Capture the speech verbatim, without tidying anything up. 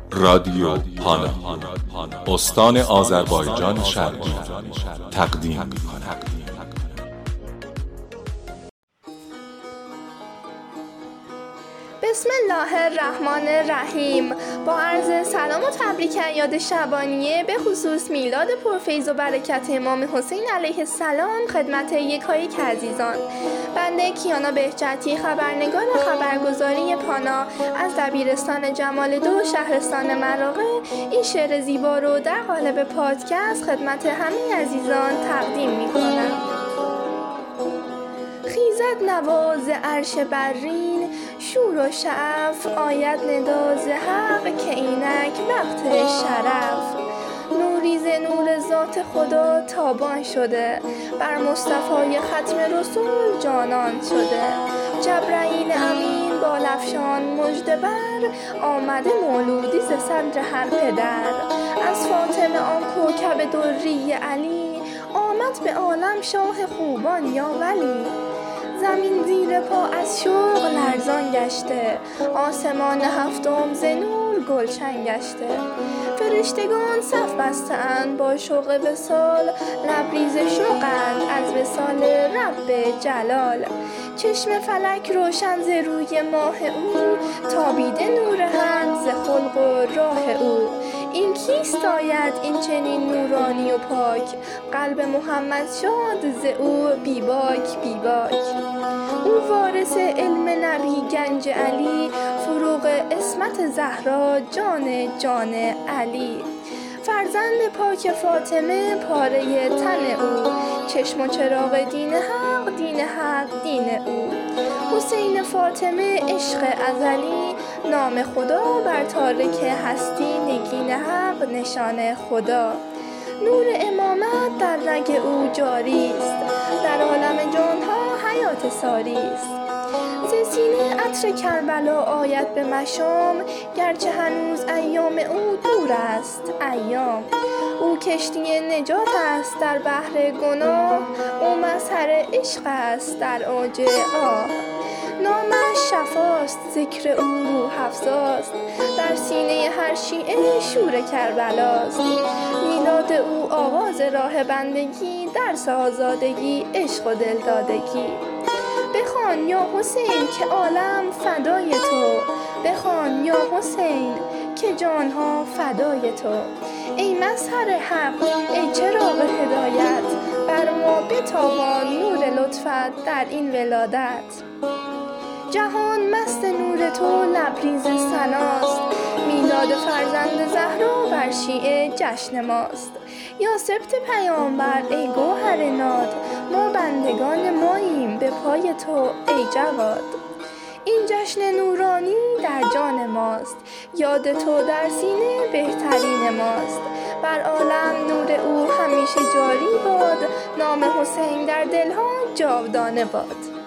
رادیو پانا استان آذربایجان شرقی تقدیم می‌کند. بسم الله الرحمن الرحیم. با عرض سلام و تبریک یاد شبانیه به خصوص میلاد پرفیض و برکت امام حسین علیه السلام خدمت یکایک عزیزان. بنده کیانا بهجتی، خبرنگار خبرگزاری پانا از دبیرستان جمال دو شهرستان مراغه، این شعر زیبا رو در قالب پادکست خدمت همه عزیزان تقدیم می‌کنم. خیزد نواز عرش برین، شور و شعف آید نداز حق که اینک وقت شرف. نوری ز نور ذات خدا تابان شده، بر مصطفی ختم رسول جانان شده. جبرئیل امین بالافشان مژده بر، آمده مولودی ز صدر هر پدر. از فاطمه آن کوکب دری علی، آمد به عالم شاه خوبان یا ولی. زمین زیر پا از شوق لرزان گشته، آسمان هفتم ز نور گلشن گشته. فرشتگان صف بسته اند با شوق وصال، لبریز شوقند از وصال رب جلال. چشم فلک روشن ز روی ماه او، تابیده نور حق ز خلق و راه او. این کیست آید این چنین نورانی و پاک، قلب محمد شاد ز او بی باک بی باک. او وارث علم نبی گنج علی، فروغ عصمت زهرا جان جان علی. فرزند پاک فاطمه پاره تن او، چشم و چراغ دین حق دین حق دین او. حسین فاطمه عشق ازلی، نام خدا بر تارک هستی نگین حق نشان خدا. نور امامت در رگ او جاری است، در عالم جانها حیات ساری است. ز سینه عطر کربلا آید به مشام، گرچه هنوز ایام او دور است ایام. او کشتی نجات است در بحر گناه، او مظهر عشق است در اوج آه. نامش شفاست ذکر او روح افزاست، در سینه هر شیعه شور کربلاست. میلاد او آغاز راه بندگی، درس آزادگی عشق و دلدادگی. بخوان یا حسین که عالم فدای تو، بخوان یا حسین که جانها فدای تو. ای مظهر حق ای چراغ هدایت، بر ما بتابان نور لطفت در این ولادت. جهان مست نور تو لبریز ثناست، میلاد فرزند زهرا بر شیعه جشن ماست. یا سبط پیامبر ای گوهر ناد، ما بندگان ماییم به پای تو ای جواد. این جشن نورانی در جان ماست، یاد تو در سینه بهترین ماست. بر عالم نور او همیشه جاری باد، نام حسین در دلها جاودانه باد.